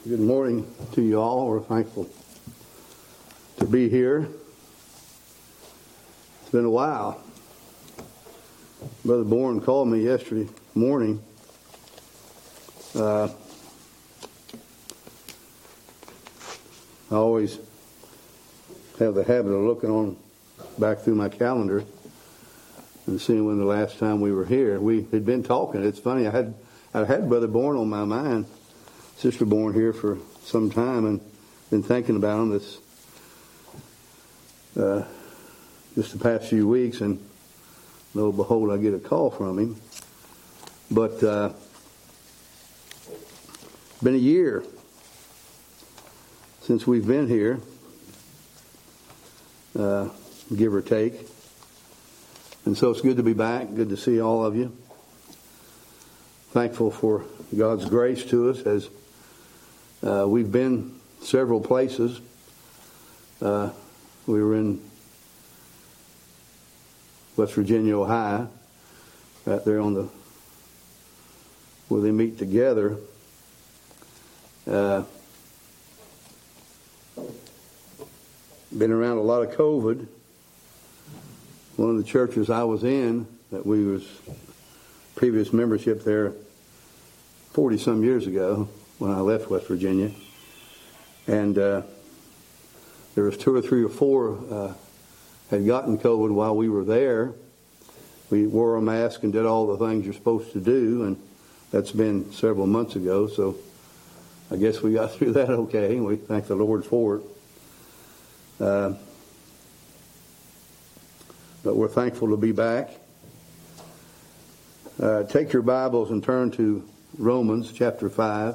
Good morning to you all. We're thankful to be here. It's been a while. Brother Bourne called me yesterday morning. I always have the habit of looking on back through my calendar and seeing when the last time we were here. We had been talking. It's funny. I had Brother Bourne on my mind, Sister Bourne here for some time, and been thinking about him this just the past few weeks, and lo and behold, I get a call from him. But been a year since we've been here, give or take. And so it's good to be back. Good to see all of you. Thankful for God's grace to us as we've been several places. We were in West Virginia, Ohio, right there on the where they meet together. Been around a lot of COVID. One of the churches I was in, that we was previous membership there 40-some years ago when I left West Virginia. And there was 2 or 3 or 4 had gotten COVID while we were there. We wore a mask and did all the things you're supposed to do, and that's been several months ago, so I guess we got through that okay, and we thank the Lord for it. But we're thankful to be back. Take your Bibles and turn to Romans chapter 5.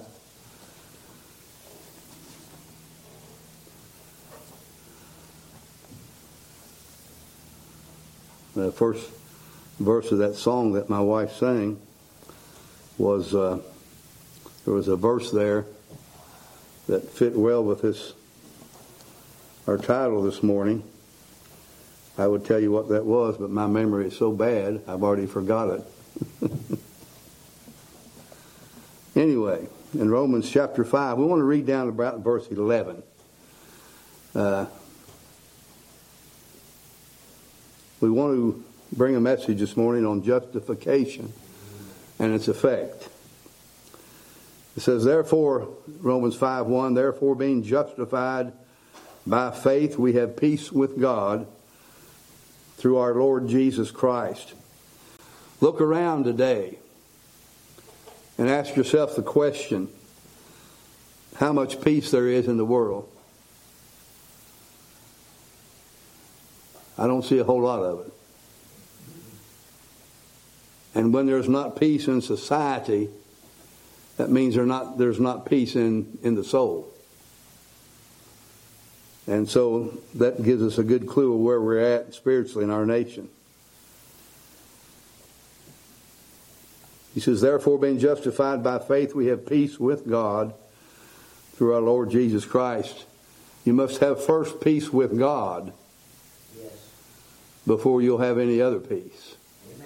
The first verse of that song that my wife sang was, there was a verse there that fit well with our title this morning. I would tell you what that was, but my memory is so bad, I've already forgot it. Anyway, in Romans chapter 5, we want to read down about verse 11. We want to bring a message this morning on justification and its effect. It says, therefore, Romans 5:1, therefore being justified by faith, we have peace with God through our Lord Jesus Christ. Look around today and ask yourself the question, how much peace there is in the world? I don't see a whole lot of it. And when there's not peace in society, that means there's not peace in the soul. And so that gives us a good clue of where we're at spiritually in our nation. He says, therefore being justified by faith, we have peace with God through our Lord Jesus Christ. You must have first peace with God before you'll have any other peace. Amen.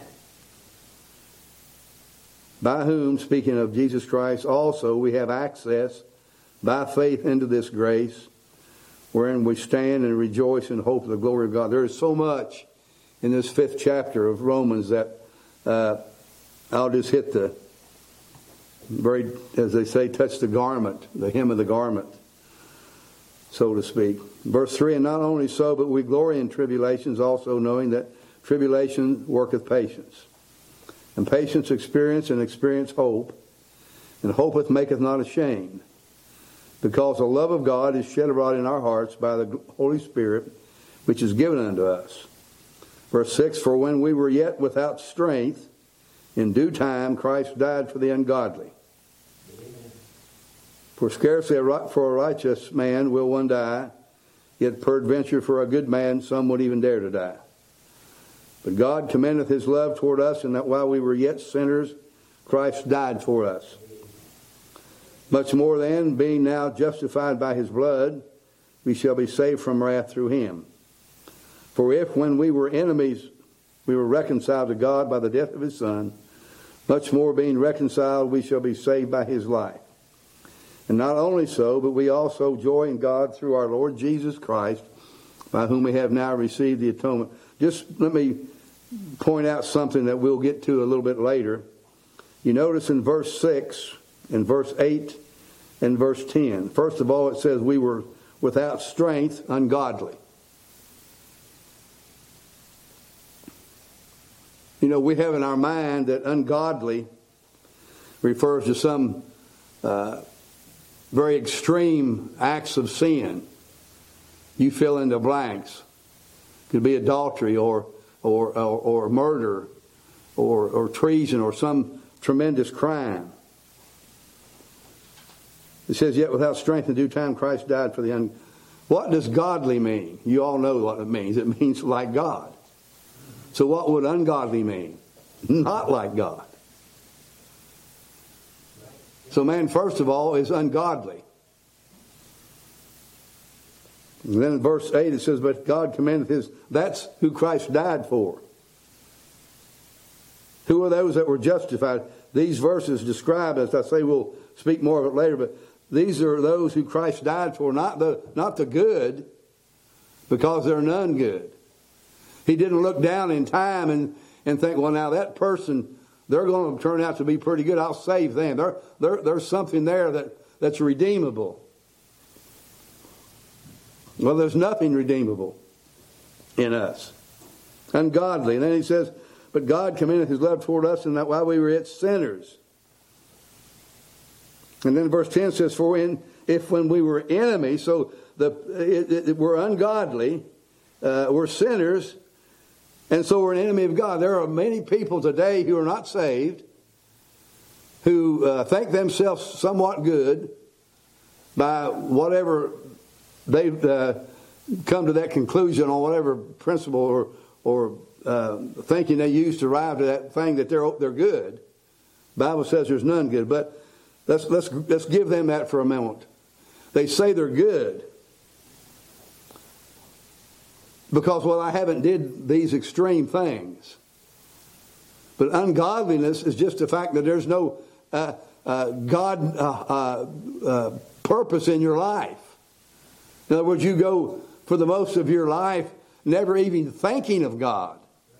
By whom, speaking of Jesus Christ, also we have access by faith into this grace, wherein we stand and rejoice in hope of the glory of God. There is so much in this 5th chapter of Romans that I'll just hit the very, as they say, touch the garment, the hem of the garment, so to speak. Verse 3, and not only so, but we glory in tribulations, also knowing that tribulation worketh patience. And patience experience, and experience hope. And hope maketh not ashamed, because the love of God is shed abroad in our hearts by the Holy Spirit, which is given unto us. Verse 6, for when we were yet without strength, in due time Christ died for the ungodly. For scarcely for a righteous man will one die, yet peradventure for a good man some would even dare to die. But God commendeth his love toward us, in that while we were yet sinners, Christ died for us. Much more then, being now justified by his blood, we shall be saved from wrath through him. For if when we were enemies we were reconciled to God by the death of his Son, much more being reconciled we shall be saved by his life. And not only so, but we also joy in God through our Lord Jesus Christ, by whom we have now received the atonement. Just let me point out something that we'll get to a little bit later. You notice in verse 6, in verse 8, and verse 10. First of all, it says we were without strength, ungodly. You know, we have in our mind that ungodly refers to some very extreme acts of sin. You fill in the blanks. It could be adultery or murder or treason or some tremendous crime. It says, yet without strength in due time Christ died for the What does godly mean? You all know what it means. It means like God. So what would ungodly mean? Not like God. So man, first of all, is ungodly. And then in verse 8 it says, but God commanded his... That's who Christ died for. Who are those that were justified? These verses describe, as I say, we'll speak more of it later, but these are those who Christ died for, not the good, because there are none good. He didn't look down in time and think, well, now that person, they're going to turn out to be pretty good. I'll save them. There's something there that's redeemable. Well, there's nothing redeemable in us. Ungodly. And then he says, but God commended his love toward us, and that while we were yet sinners. And then verse 10 says, for if when we were enemies, so we're ungodly, we're sinners, and so we're an enemy of God. There are many people today who are not saved, who think themselves somewhat good by whatever they've come to that conclusion on whatever principle or thinking they use to arrive to that thing that they're good. The Bible says there's none good, but let's give them that for a moment. They say they're good because, well, I haven't did these extreme things. But ungodliness is just the fact that there's no God purpose in your life. In other words, you go for the most of your life never even thinking of God.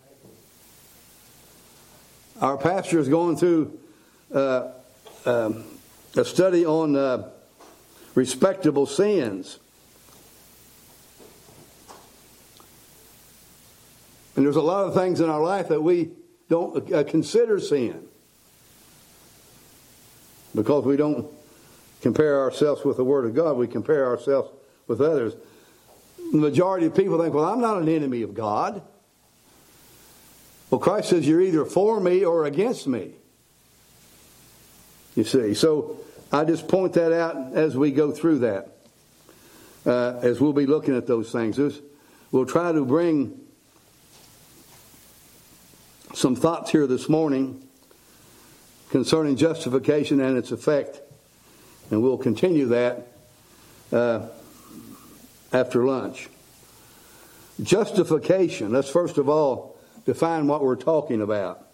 Our pastor is going through a study on respectable sins. And there's a lot of things in our life that we don't consider sin, because we don't compare ourselves with the Word of God. We compare ourselves with others. The majority of people think, well, I'm not an enemy of God. Well, Christ says you're either for me or against me. You see. So I just point that out as we go through that. As we'll be looking at those things. We'll try to bring some thoughts here this morning concerning justification and its effect. And we'll continue that after lunch. Justification. Let's first of all define what we're talking about.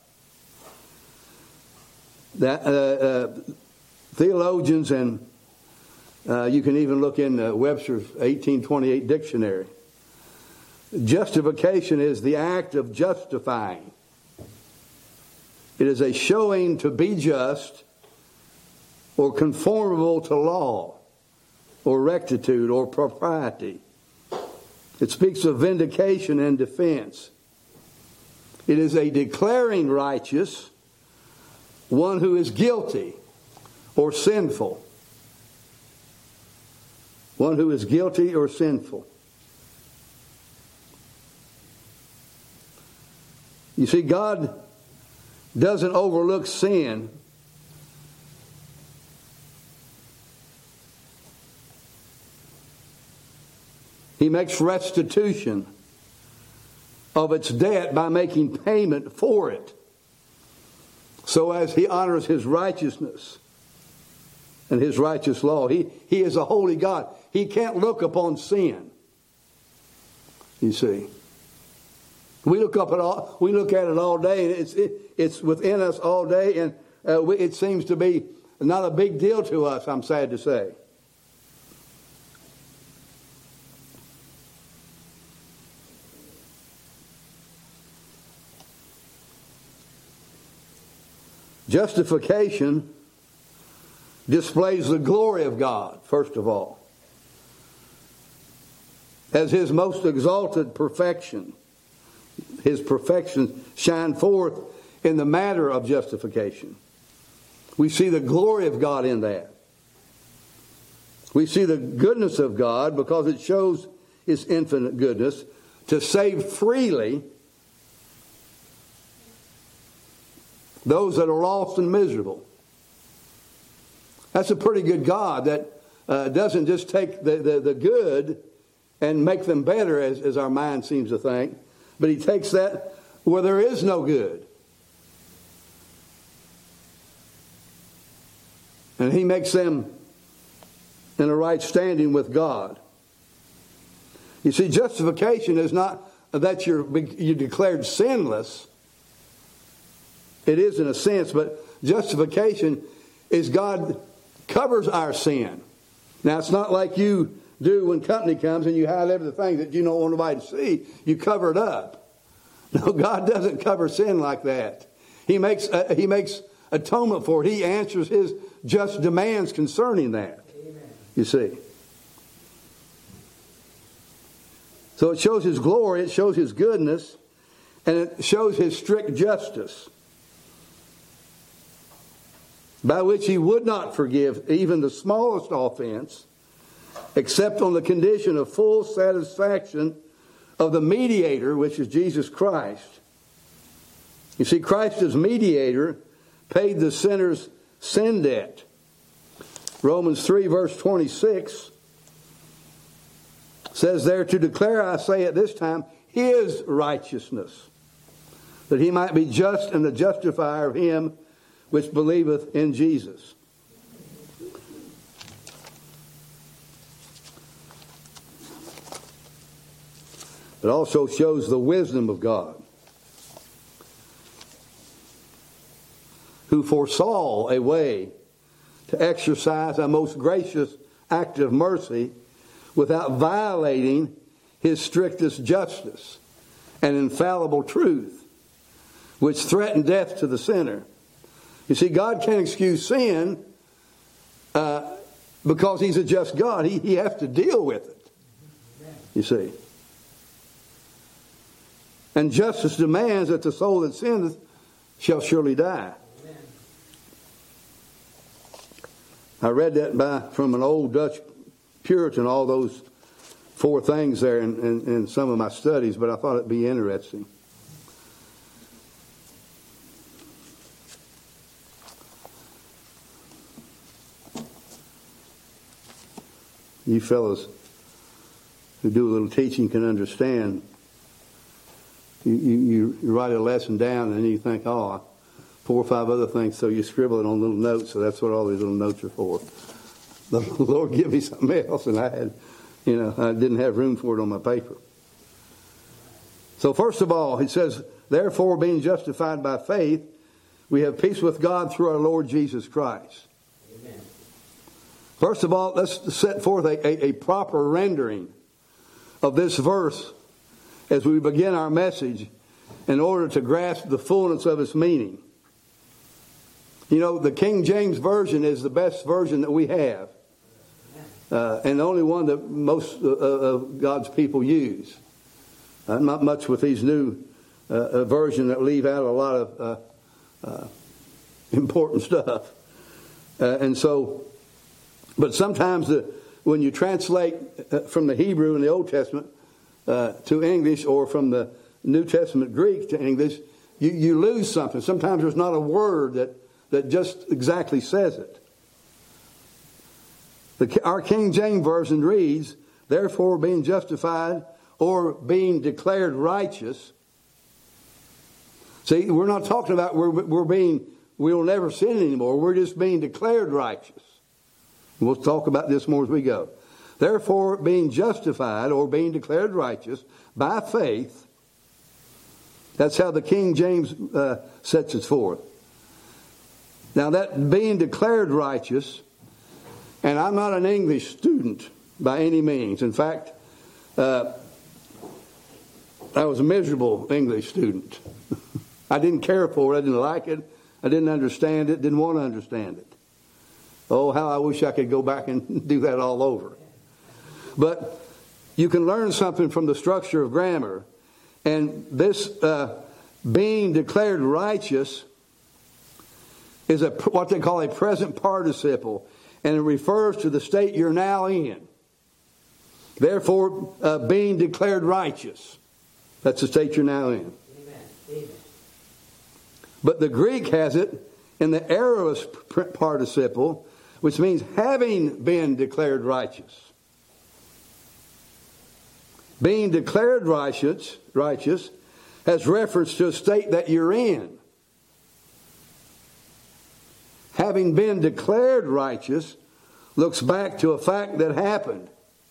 That theologians, and you can even look in Webster's 1828 dictionary. Justification is the act of justifying. It is a showing to be just or conformable to law or rectitude or propriety. It speaks of vindication and defense. It is a declaring righteous one who is guilty or sinful. One who is guilty or sinful. You see, God doesn't overlook sin. He makes restitution of its debt by making payment for it, so as he honors his righteousness and his righteous law. He is a holy God. He can't look upon sin. You see. We look at it all day, and it's within us all day, and it seems to be not a big deal to us, I'm sad to say. Justification displays the glory of God, first of all, as His most exalted perfection. His perfection shine forth in the matter of justification. We see the glory of God in that. We see the goodness of God because it shows His infinite goodness to save freely those that are lost and miserable. That's a pretty good God that doesn't just take the good and make them better, as our mind seems to think, but He takes that where there is no good. And He makes them in a right standing with God. You see, justification is not that you're declared sinless. It is in a sense, but justification is God covers our sin. Now, it's not like you do when company comes and you hide everything that you don't want nobody to see. You cover it up. No, God doesn't cover sin like that. He makes atonement for it. He answers His just demands concerning that. Amen. You see. So it shows His glory, it shows His goodness, and it shows His strict justice, by which He would not forgive even the smallest offense, except on the condition of full satisfaction of the mediator, which is Jesus Christ. You see, Christ as mediator paid the sinner's sin debt. Romans 3 verse 26 says there, to declare, I say at this time, His righteousness, that He might be just and the justifier of him which believeth in Jesus. It also shows the wisdom of God, who foresaw a way to exercise a most gracious act of mercy without violating His strictest justice and infallible truth, which threatened death to the sinner. You see, God can't excuse sin because He's a just God. He has to deal with it, you see. And justice demands that the soul that sinneth shall surely die. Amen. I read that from an old Dutch Puritan, all those 4 things there in some of my studies, but I thought it'd be interesting. You fellows who do a little teaching can understand. You write a lesson down and you think, 4 or 5 other things, so you scribble it on little notes, so that's what all these little notes are for. The Lord give me something else, and I didn't have room for it on my paper. So first of all, He says, therefore, being justified by faith, we have peace with God through our Lord Jesus Christ. Amen. First of all, let's set forth a proper rendering of this verse as we begin our message in order to grasp the fullness of its meaning. You know, the King James Version is the best version that we have. And the only one that most of God's people use. Not much with these new versions that leave out a lot of important stuff. But sometimes when you translate from the Hebrew in the Old Testament to English, or from the New Testament Greek to English, you lose something. Sometimes there's not a word that just exactly says it. Our King James Version reads, therefore being justified or being declared righteous. See, we're not talking about we'll never sin anymore. We're just being declared righteous. We'll talk about this more as we go. Therefore, being justified or being declared righteous by faith, that's how the King James sets it forth. Now that being declared righteous, and I'm not an English student by any means. In fact, I was a miserable English student. I didn't care for it. I didn't like it. I didn't understand it. Didn't want to understand it. Oh, how I wish I could go back and do that all over. But you can learn something from the structure of grammar. And this being declared righteous is what they call a present participle. And it refers to the state you're now in. Therefore, being declared righteous. That's the state you're now in. Amen. But the Greek has it in the aorist participle, which means having been declared righteous. Being declared righteous has reference to a state that you're in. Having been declared righteous looks back to a fact that happened.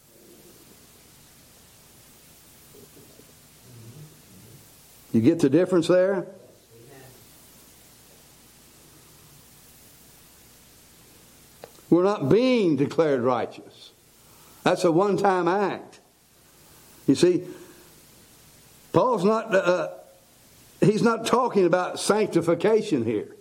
You get the difference there? We're not being declared righteous. That's a one-time act. You see, Paul's not, he's not talking about sanctification here.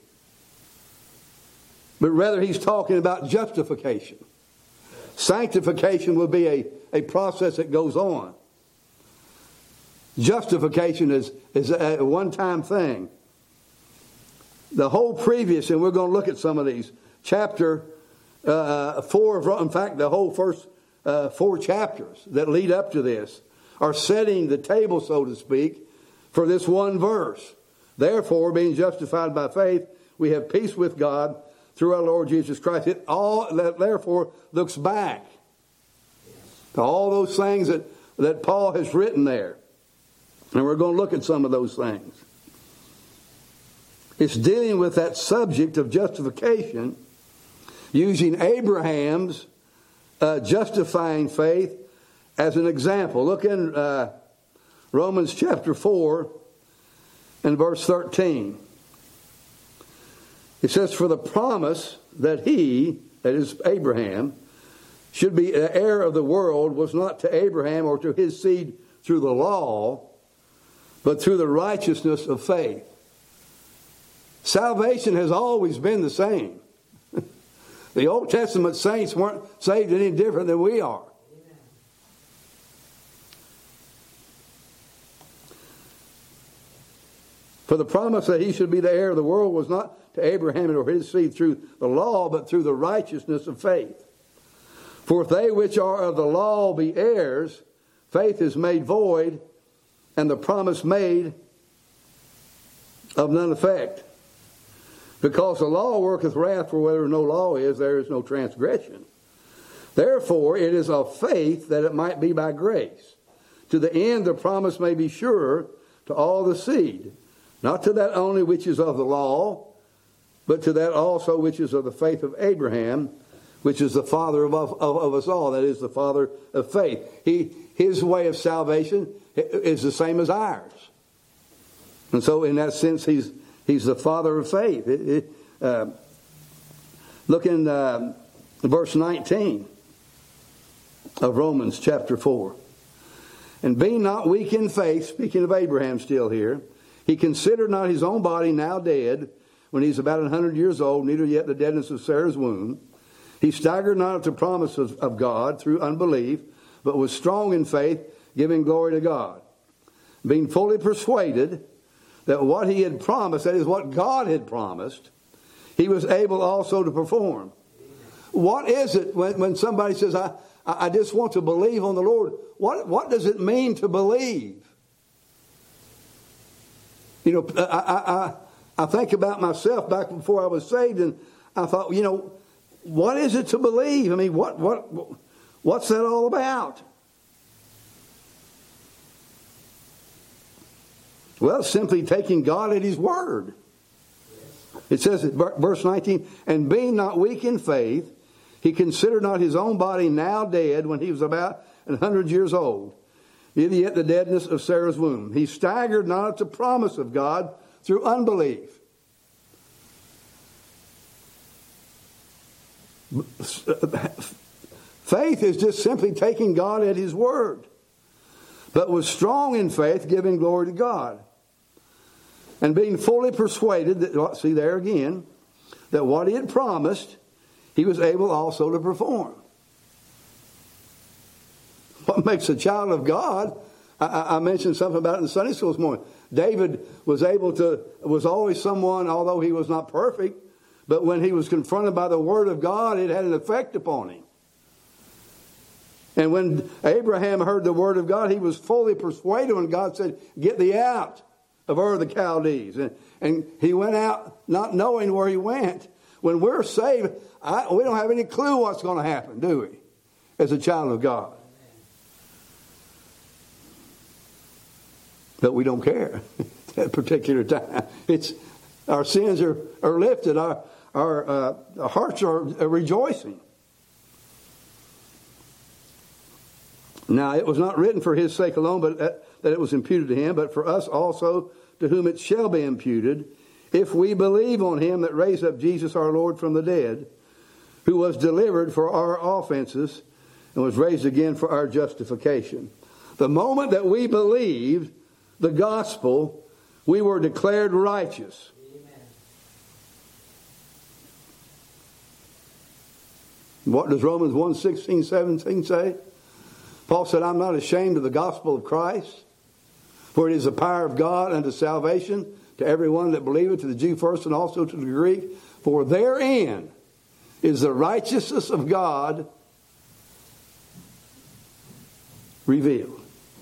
But rather he's talking about justification. Sanctification would be a process that goes on. Justification is a one-time thing. The whole previous, and we're going to look at some of these, chapter 4, in fact, the whole first 4 chapters that lead up to this are setting the table, so to speak, for this one verse. Therefore, being justified by faith, we have peace with God through our Lord Jesus Christ. It all, therefore, looks back to all those things that Paul has written there. And we're going to look at some of those things. It's dealing with that subject of justification using Abraham's justifying faith as an example. Look in Romans chapter 4 and verse 13. It says, for the promise that he, that is Abraham, should be the heir of the world was not to Abraham or to his seed through the law, but through the righteousness of faith. Salvation has always been the same. The Old Testament saints weren't saved any different than we are. For the promise that he should be the heir of the world was not to Abraham or his seed through the law, but through the righteousness of faith. For if they which are of the law be heirs, faith is made void, and the promise made of none effect. Because the law worketh wrath, for where no law is, there is no transgression. Therefore it is of faith that it might be by grace, to the end the promise may be sure to all the seed, not to that only which is of the law, but to that also which is of the faith of Abraham, which is the father of us all. That is the father of faith. His way of salvation is the same as ours. And so in that sense, he's the father of faith. Look in verse 19 of Romans chapter 4. And being not weak in faith, speaking of Abraham still here, he considered not his own body now dead, when he's about 100 years old, neither yet the deadness of Sarah's womb. He staggered not at the promises of God through unbelief, but was strong in faith, giving glory to God, being fully persuaded that what he had promised, that is what God had promised, he was able also to perform. What is it when somebody says, I just want to believe on the Lord? What does it mean to believe? You know, I think about myself back before I was saved, and I thought, you know, what is it to believe? I mean, what's that all about? Well, simply taking God at his word. It says in verse 19, and being not weak in faith, he considered not his own body now dead when he was about 100 years old, neither yet the deadness of Sarah's womb. He staggered not at the promise of God through unbelief. Faith is just simply taking God at His word, but was strong in faith, giving glory to God, and being fully persuaded that, see there again, that what He had promised, He was able also to perform. What makes a child of God? I mentioned something about it in Sunday school this morning. David was always someone, although he was not perfect, but when he was confronted by the Word of God, it had an effect upon him. And when Abraham heard the Word of God, he was fully persuaded when God said, "Get thee out of Ur of the Chaldees." And he went out not knowing where he went. When we're saved, we don't have any clue what's going to happen, do we? As a child of God. But we don't care at that particular time. Our sins are lifted. Our hearts are rejoicing. Now, it was not written for His sake alone, but that it was imputed to Him, but for us also, to whom it shall be imputed, if we believe on Him that raised up Jesus our Lord from the dead, who was delivered for our offenses and was raised again for our justification. The moment that we believed the gospel, we were declared righteous. Amen. What does Romans 1:16-17 say? Paul said, "I'm not ashamed of the gospel of Christ, for it is the power of God unto salvation to everyone that believeth, to the Jew first and also to the Greek. For therein is the righteousness of God revealed."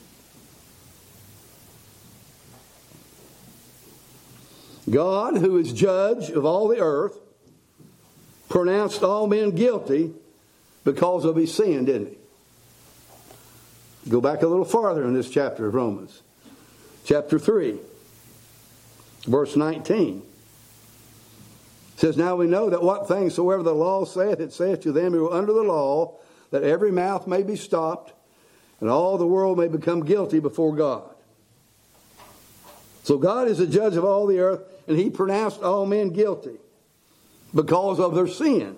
God, who is judge of all the earth, pronounced all men guilty because of his sin, didn't He? Go back a little farther in this chapter of Romans. Chapter 3, verse 19. It says, "Now we know that what things soever the law saith, it saith to them who are under the law, that every mouth may be stopped, and all the world may become guilty before God." So God is the judge of all the earth, and He pronounced all men guilty because of their sin.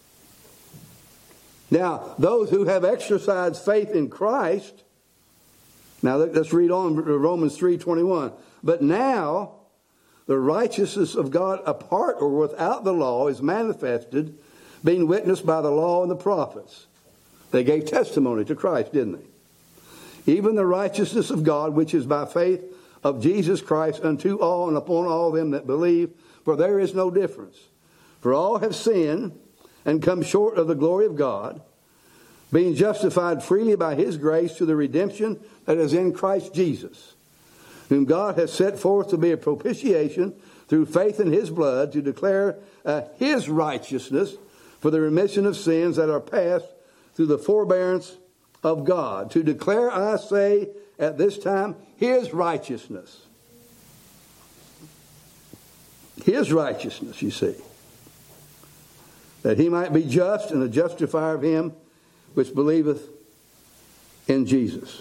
Now, those who have exercised faith in Christ, now let's read on Romans 3:21. "But now the righteousness of God apart or without the law is manifested, being witnessed by the law and the prophets." They gave testimony to Christ, didn't they? "Even the righteousness of God, which is by faith of Jesus Christ unto all and upon all them that believe, for there is no difference. For all have sinned and come short of the glory of God, being justified freely by His grace to the redemption that is in Christ Jesus, whom God has set forth to be a propitiation through faith in His blood, to declare His righteousness for the remission of sins that are past through the forbearance of God." To declare, I say, at this time, His righteousness. His righteousness, you see. That He might be just and the justifier of him which believeth in Jesus.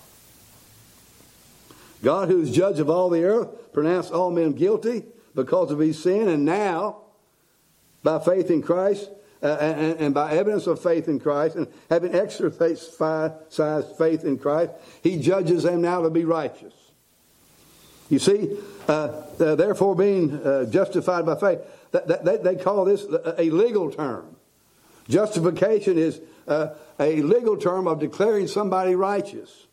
God, who is judge of all the earth, pronounced all men guilty because of his sin, and now, by faith in Christ, and by evidence of faith in Christ, and having exercised faith in Christ, He judges them now to be righteous. You see, therefore being justified by faith, they call this a legal term. Justification is a legal term of declaring somebody righteous.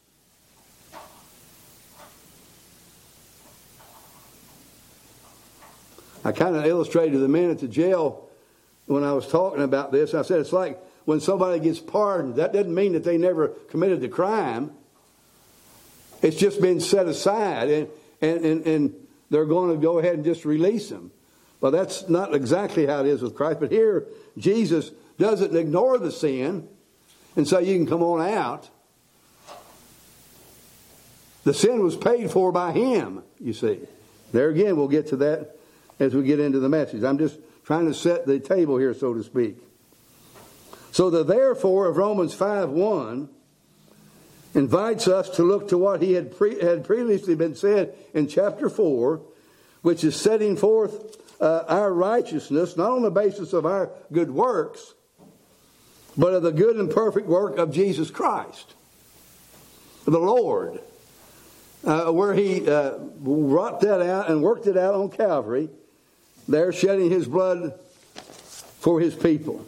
I kind of illustrated the men at the jail when I was talking about this. I said it's like when somebody gets pardoned. That doesn't mean that they never committed the crime. It's just been set aside, and they're going to go ahead and just release them. Well, that's not exactly how it is with Christ. But here, Jesus doesn't ignore the sin and say you can come on out. The sin was paid for by Him, you see. There again, we'll get to that as we get into the message. I'm just trying to set the table here, so to speak. So the therefore of Romans 5:1 invites us to look to what he had previously been said in chapter 4, which is setting forth our righteousness, not on the basis of our good works, but of the good and perfect work of Jesus Christ, the Lord, where He wrought that out and worked it out on Calvary, there shedding His blood for His people.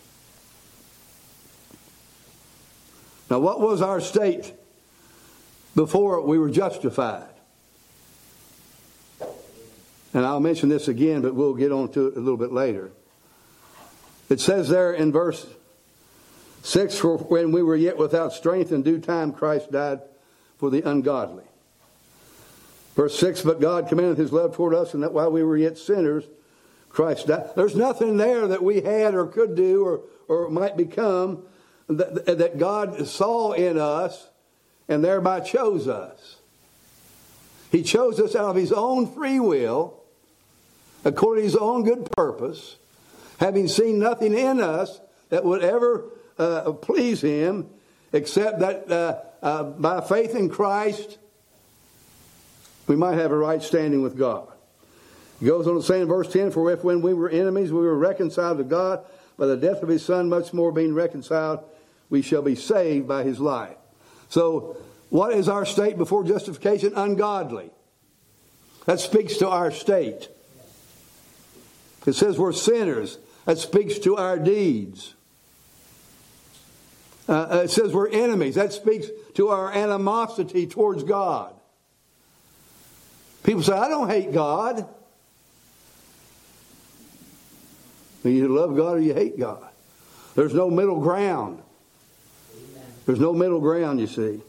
Now, what was our state before we were justified? And I'll mention this again, but we'll get on to it a little bit later. It says there in verse 6, for when we were yet without strength, in due time Christ died for the ungodly. Verse 6, but God commended His love toward us, and that while we were yet sinners, Christ died. There's nothing there that we had or could do or might become that God saw in us and thereby chose us. He chose us out of His own free will, according to His own good purpose, having seen nothing in us that would ever please Him, except that by faith in Christ, we might have a right standing with God. He goes on to say in verse 10, for if when we were enemies, we were reconciled to God by the death of His Son, much more being reconciled, we shall be saved by His life. So, what is our state before justification? Ungodly. That speaks to our state. It says we're sinners. That speaks to our deeds. It says we're enemies. That speaks to our animosity towards God. People say, I don't hate God. You either love God or you hate God. There's no middle ground. There's no middle ground, you see.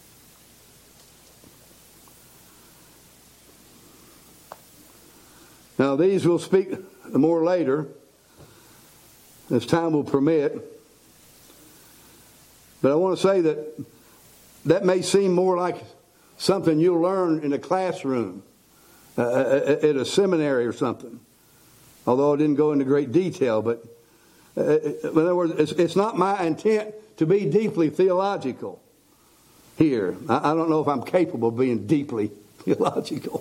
Now, these we'll speak more later, as time will permit. But I want to say that may seem more like something you'll learn in a classroom, at a seminary or something. Although I didn't go into great detail, but in other words, it's not my intent to be deeply theological here. I don't know if I'm capable of being deeply theological.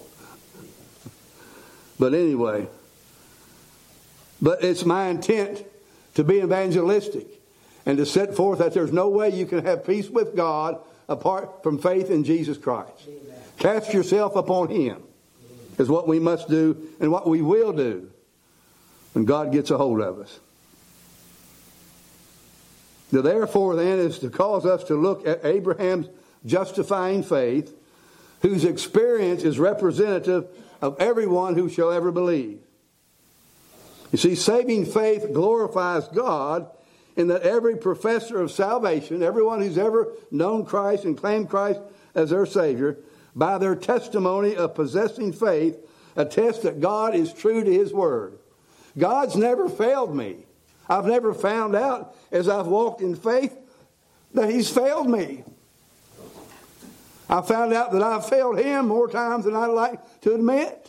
But anyway, but it's my intent to be evangelistic and to set forth that there's no way you can have peace with God apart from faith in Jesus Christ. Amen. Cast yourself upon Him is what we must do and what we will do when God gets a hold of us. The therefore then is to cause us to look at Abraham's justifying faith, whose experience is representative of everyone who shall ever believe. You see, saving faith glorifies God in that every professor of salvation, everyone who's ever known Christ and claimed Christ as their Savior, by their testimony of possessing faith, attests that God is true to His Word. God's never failed me. I've never found out as I've walked in faith that He's failed me. I found out that I've failed Him more times than I'd like to admit.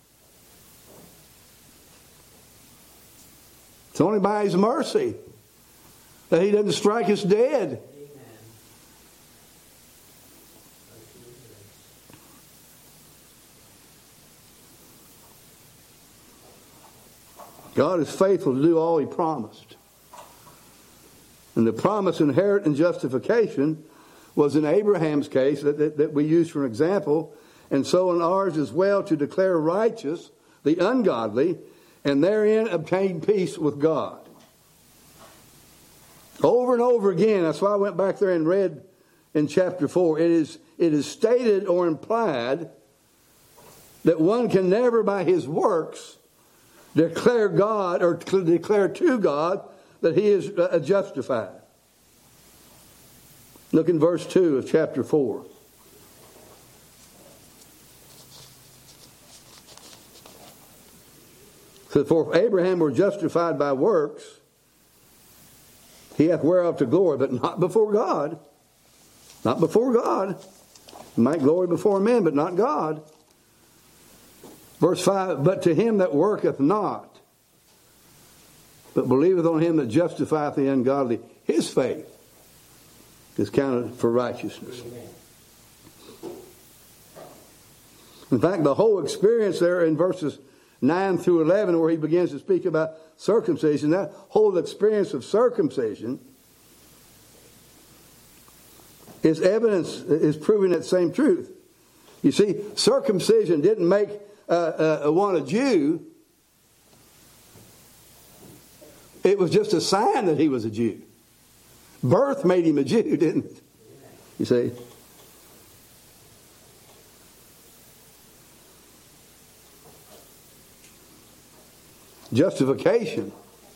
It's only by His mercy that He doesn't strike us dead. God is faithful to do all He promised. And the promise inherent in justification was in Abraham's case that we use for an example, and so in ours as well, to declare righteous the ungodly, and therein obtain peace with God. Over and over again, that's why I went back there and read in chapter 4, it is stated or implied that one can never by his works declare God or declare to God that he is justified. Look in verse 2 of chapter 4. So, for if Abraham were justified by works, he hath whereof to glory, but not before God. Not before God. He might glory before men, but not God. Verse 5, but to him that worketh not, but believeth on him that justifieth the ungodly, his faith is counted for righteousness. In fact, the whole experience there in verses 9 through 11, where he begins to speak about circumcision, that whole experience of circumcision is evidence, is proving that same truth. You see, circumcision didn't make one a Jew. It was just a sign that he was a Jew. Birth made him a Jew, didn't it? You see? Justification.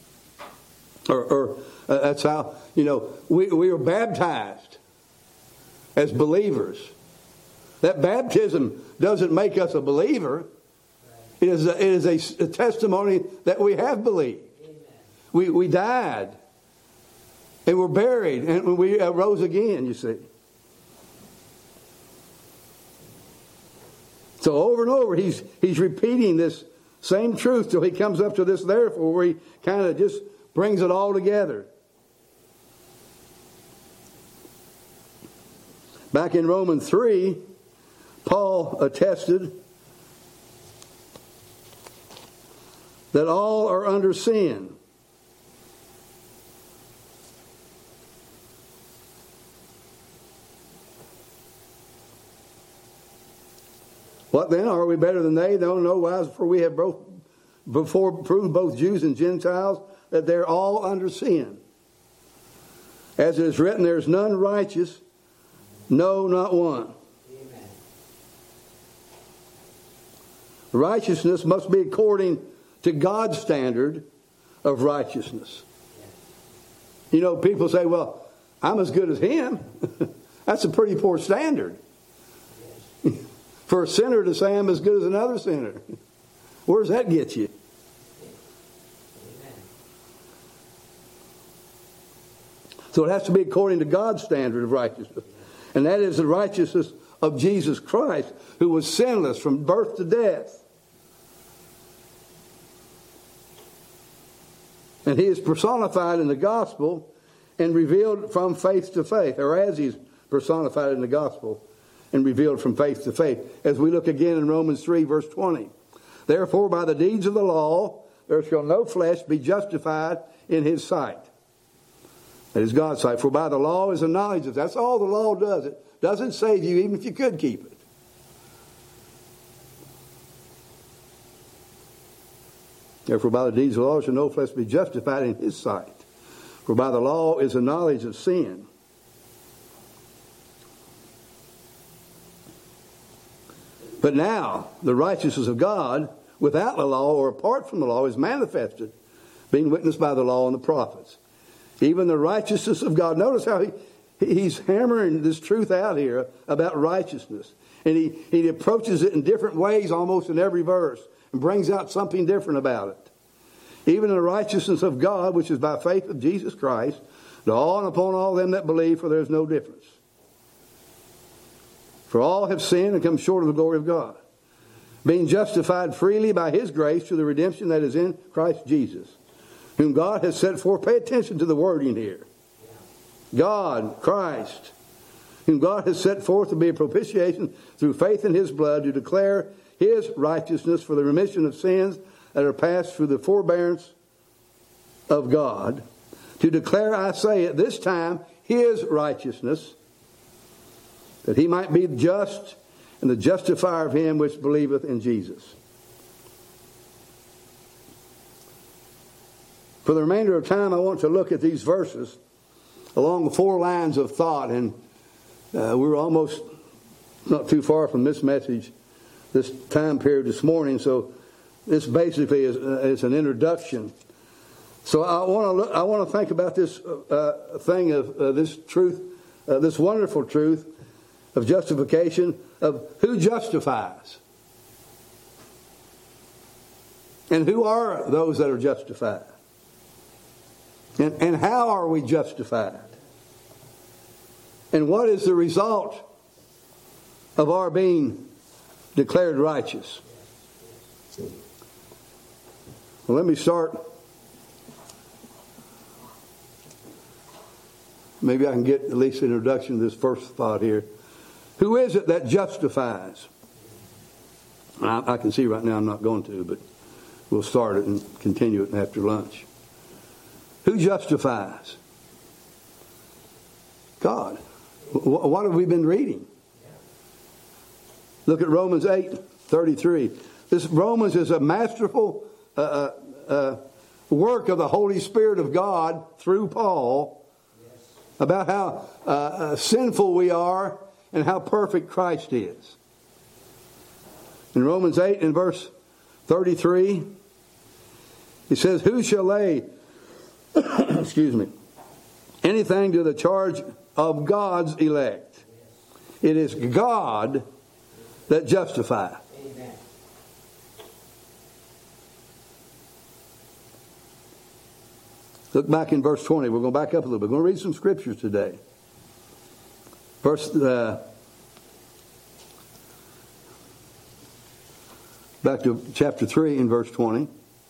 Or that's how, we were baptized as believers. That baptism doesn't make us a believer. It is a testimony that we have believed. We died. And were buried. And we arose again, you see. So over and over, he's repeating this same truth till he comes up to this therefore, where he kind of just brings it all together. Back in Romans 3, Paul attested that all are under sin. What then? Are we better than they? No, no wise, for we have before proved both Jews and Gentiles that they're all under sin. As it is written, there is none righteous, no, not one. Amen. Righteousness must be according to God's standard of righteousness. People say, well, I'm as good as him. That's a pretty poor standard. For a sinner to say I'm as good as another sinner. Where does that get you? So it has to be according to God's standard of righteousness. And that is the righteousness of Jesus Christ, who was sinless from birth to death. And he is personified in the gospel and revealed from faith to faith, or as he's personified in the gospel and revealed from faith to faith. As we look again in Romans 3, verse 20. Therefore, by the deeds of the law, there shall no flesh be justified in his sight. That is God's sight. For by the law is a knowledge of... That's all the law does. It doesn't save you even if you could keep it. Therefore, by the deeds of the law shall no flesh be justified in his sight. For by the law is a knowledge of sin. But now, the righteousness of God, without the law or apart from the law, is manifested, being witnessed by the law and the prophets. Even the righteousness of God. Notice how he's hammering this truth out here about righteousness. And he approaches it in different ways almost in every verse and brings out something different about it. Even the righteousness of God, which is by faith of Jesus Christ, to all and upon all them that believe, for there is no difference. For all have sinned and come short of the glory of God, being justified freely by his grace through the redemption that is in Christ Jesus, whom God has set forth. Pay attention to the wording here. God, Christ, whom God has set forth to be a propitiation through faith in his blood, to declare his righteousness for the remission of sins that are passed through the forbearance of God. To declare, I say at this time, his righteousness, that he might be just and the justifier of him which believeth in Jesus. For the remainder of time, I want to look at these verses along the 4 lines of thought. And we're almost not too far from this message, this time period this morning. So this basically is an introduction. So I want to think about this thing of this truth, this wonderful truth of justification, of who justifies. And who are those that are justified? And how are we justified? And what is the result of our being declared righteous? Well, let me start. Maybe I can get at least an introduction to this first thought here. Who is it that justifies? I can see right now I'm not going to, but We'll start it and continue it after lunch. Who justifies? God. What have we been reading? Look at Romans 8:33. This Romans is a masterful work of the Holy Spirit of God through Paul about how sinful we are and how perfect Christ is. In Romans 8 and verse 33, he says, who shall lay anything to the charge of God's elect? It is God that justifies. Amen. Look back in verse 20. We're going to back up a little bit. We're going to read some scriptures today. Back to chapter 3 in verse 20.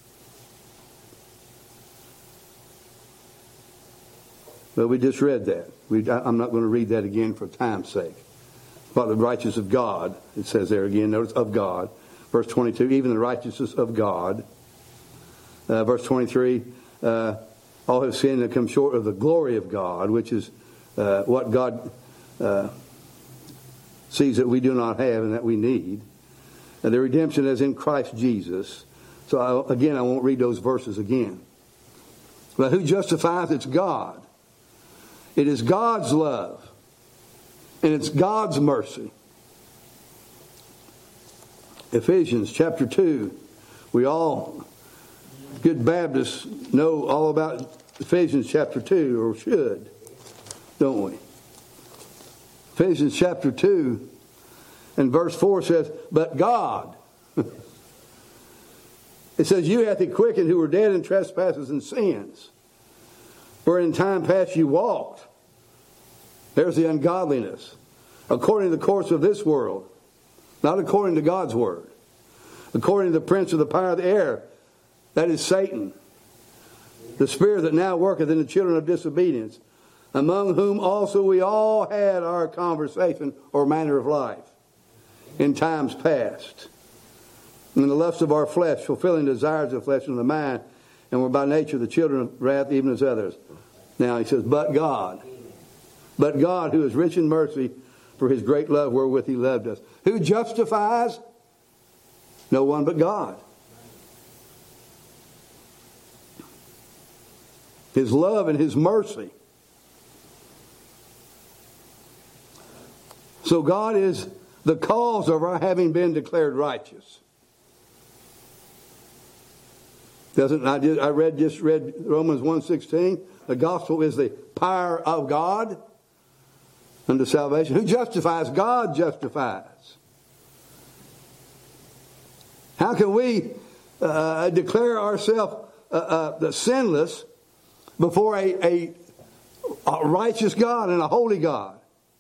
Well, we just read that. I'm not going to read that again for time's sake. But the righteousness of God, it says there again, notice, of God. Verse 22, even the righteousness of God. Verse 23, all have sinned and come short of the glory of God, which is what God sees that we do not have and that we need. And the redemption is in Christ Jesus. So I won't read those verses again. But who justifies? It's God. It is God's love. And it's God's mercy. Ephesians chapter 2. We all, good Baptists, know all about Ephesians chapter 2, or should, don't we? Ephesians chapter 2 and verse 4 says, but God. It says, you hath he quickened who were dead in trespasses and sins, where in time past you walked. There's the ungodliness. According to the course of this world. Not according to God's word. According to the prince of the power of the air. That is Satan. The spirit that now worketh in the children of disobedience. Among whom also we all had our conversation or manner of life. In times past. In the lust of our flesh. Fulfilling the desires of the flesh and the mind. And we're by nature the children of wrath even as others. Now he says, but God. But God, who is rich in mercy, for his great love wherewith he loved us. Who justifies? No one but God. His love and his mercy. So God is the cause of our having been declared righteous. I just read Romans 1:16. The gospel is the power of God unto salvation. Who justifies? God justifies. How can we declare ourselves sinless before a righteous God and a holy God?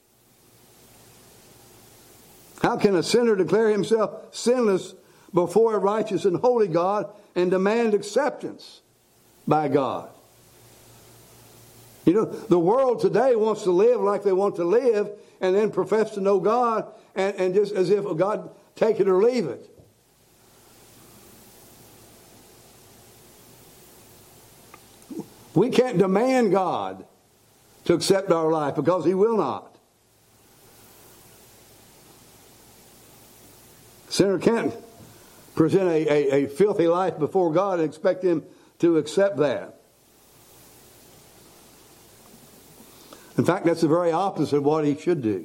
How can a sinner declare himself sinless before a righteous and holy God and demand acceptance by God? You know, the world today wants to live like they want to live and then profess to know God and just as if God take it or leave it. We can't demand God to accept our life because he will not. Sinner can't present a filthy life before God and expect him to accept that. In fact, that's the very opposite of what he should do.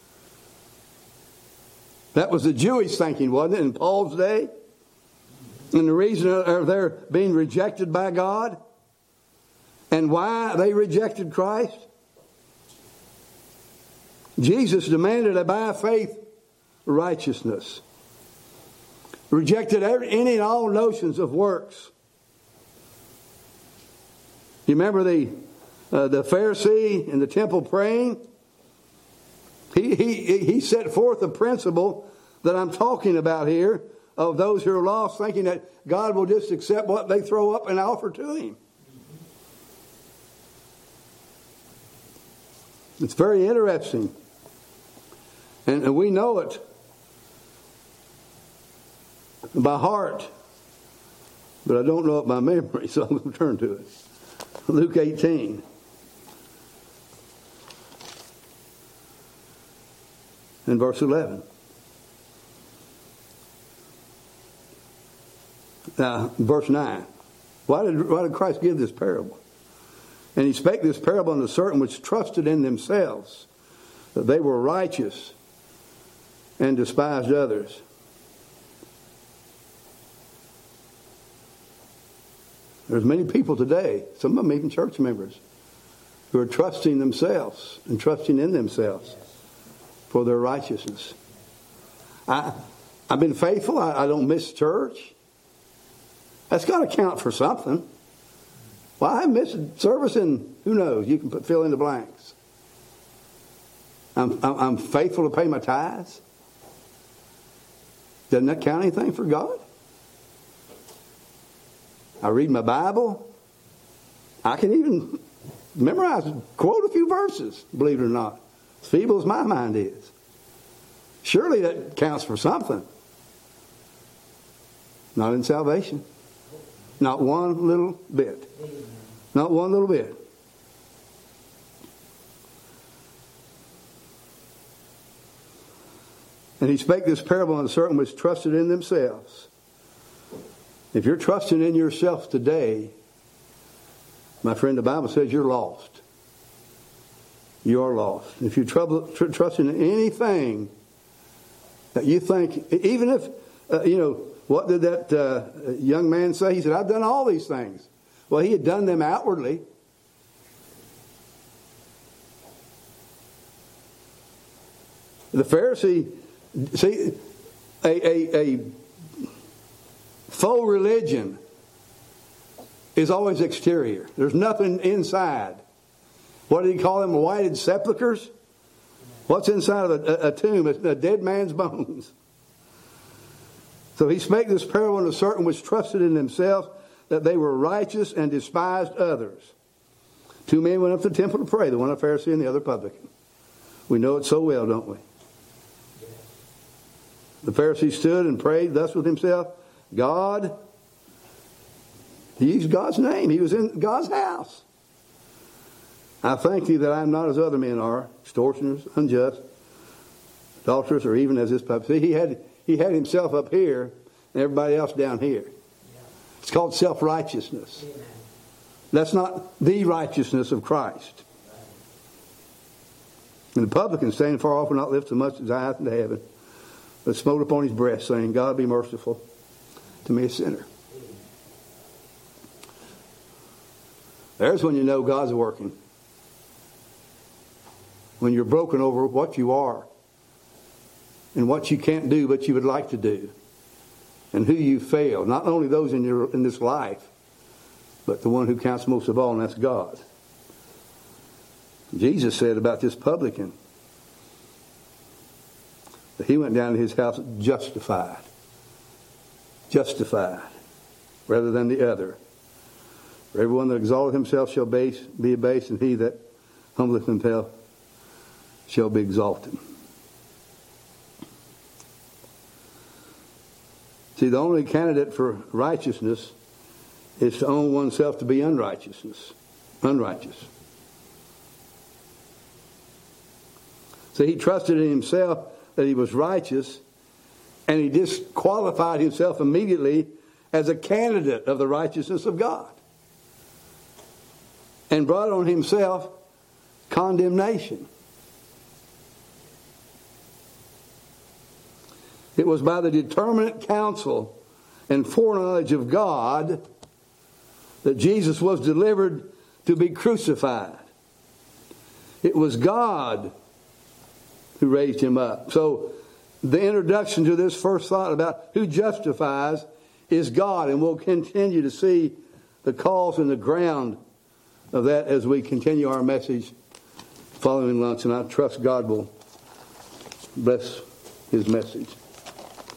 That was the Jewish thinking, wasn't it, in Paul's day? And the reason they're being rejected by God and why they rejected Christ. Jesus demanded a by faith righteousness. Rejected any and all notions of works. You remember the Pharisee in the temple praying? He set forth the principle that I'm talking about here of those who are lost, thinking that God will just accept what they throw up and offer to him. It's very interesting. And we know it by heart. but I don't know it by memory, so I'm going to turn to it. Luke 18. And verse 11. Now, verse 9. Why did Christ give this parable? And he spake this parable unto certain which trusted in themselves, that they were righteous, and despised others. There's many people today, some of them even church members, who are trusting themselves and trusting in themselves for their righteousness. I've been faithful. I don't miss church. That's got to count for something. Well, I missed service, and who knows? You can fill in the blanks. I'm faithful to pay my tithes. Doesn't that count anything for God? I read my Bible. I can even memorize, quote a few verses, believe it or not. As feeble as my mind is. Surely that counts for something. Not in salvation. Not one little bit. Not one little bit. And he spake this parable unto certain which trusted in themselves. If you're trusting in yourself today, my friend, the Bible says you're lost. You are lost. If you trust in anything that you think, even if, what did that young man say? He said, I've done all these things. Well, he had done them outwardly. The Pharisee, see, a faux religion is always exterior. There's nothing inside. What did he call them? Whited sepulchres? What's inside of a tomb? It's a dead man's bones. So he spake this parable unto certain which trusted in themselves that they were righteous and despised others. Two men went up to the temple to pray, the one a Pharisee and the other publican. We know it so well, don't we? The Pharisee stood and prayed thus with himself, God, he used God's name. He was in God's house. I thank thee that I am not as other men are, extortioners, unjust, adulterers, or even as this puppet. See, he had himself up here and everybody else down here. It's called self-righteousness. That's not the righteousness of Christ. And the publican standing far off will not lift so much as his eyes into heaven, but smote upon his breast, saying, God be merciful to me, a sinner. There's when you know God's working. When you're broken over what you are and what you can't do but you would like to do, and who you fail. Not only those in this life, but the one who counts most of all, and that's God. Jesus said about this publican that he went down to his house justified, rather than the other. For everyone that exalteth himself shall be abased, and he that humbleth himself shall be exalted. See, the only candidate for righteousness is to own oneself to be unrighteous. So he trusted in himself that he was righteous, and he disqualified himself immediately as a candidate of the righteousness of God, and brought on himself condemnation. It was by the determinate counsel and foreknowledge of God that Jesus was delivered to be crucified. It was God who raised him up. So the introduction to this first thought about who justifies is God, and we'll continue to see the cause and the ground of that as we continue our message following lunch, and I trust God will bless his message.